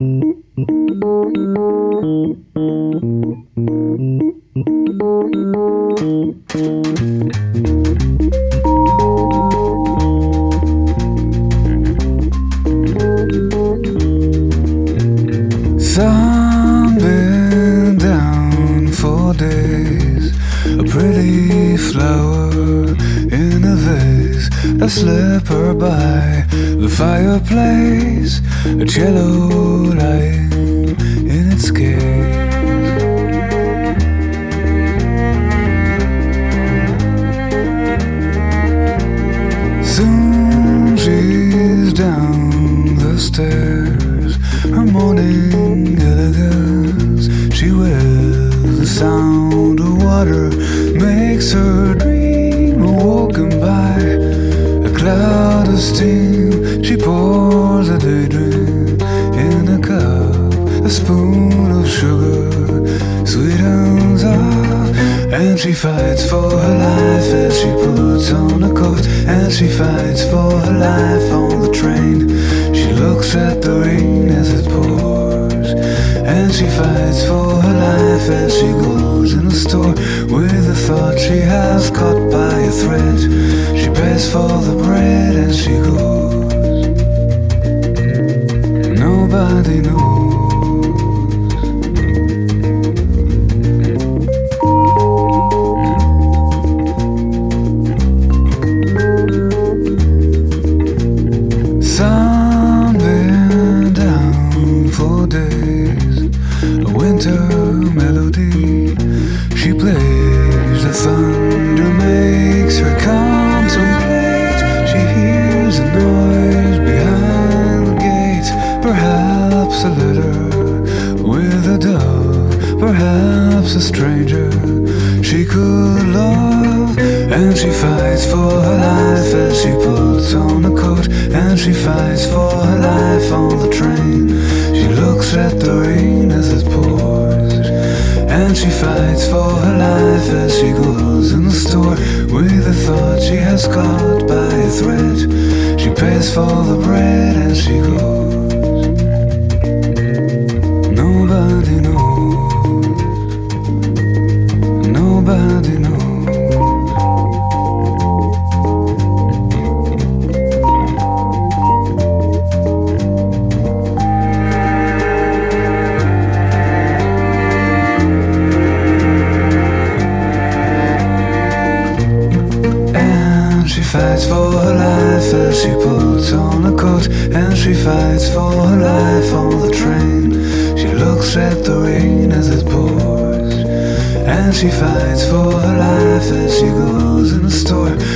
Sun been down for days, a pretty flower in a vase, a slipper by the fireplace, a cello lying in its case. Soon she's down the stairs, her morning elegance she wears. The sound of water makes her dream, awoken by a cloud of steam. She pours a daydream in a cup, a spoon of sugar sweetens up, and she fights for her life as she puts on a coat, and she fights for her life on the train. She looks at the rain as it pours, and she fights for her life as she goes in a store with the thought she has caught by a thread. She pays for the bread and she goes. Nobody knows. Sun been down for days, a winter melody she plays. The thunder makes her contemplate. She hears a noise behind the gate, perhaps a letter with a dove, perhaps a stranger she could love. And she fights for her life as she puts on a coat, and she fights for her life on the train. She looks at the rain as it pours, and she fights for her life as she goes in the store with the thought she has caught by a thread. She pays for the bread and she goes. Nobody knows. Nobody knows. She fights for her life as she puts on a coat, and she fights for her life on the train. She looks at the rain as it pours, and she fights for her life as she goes in the store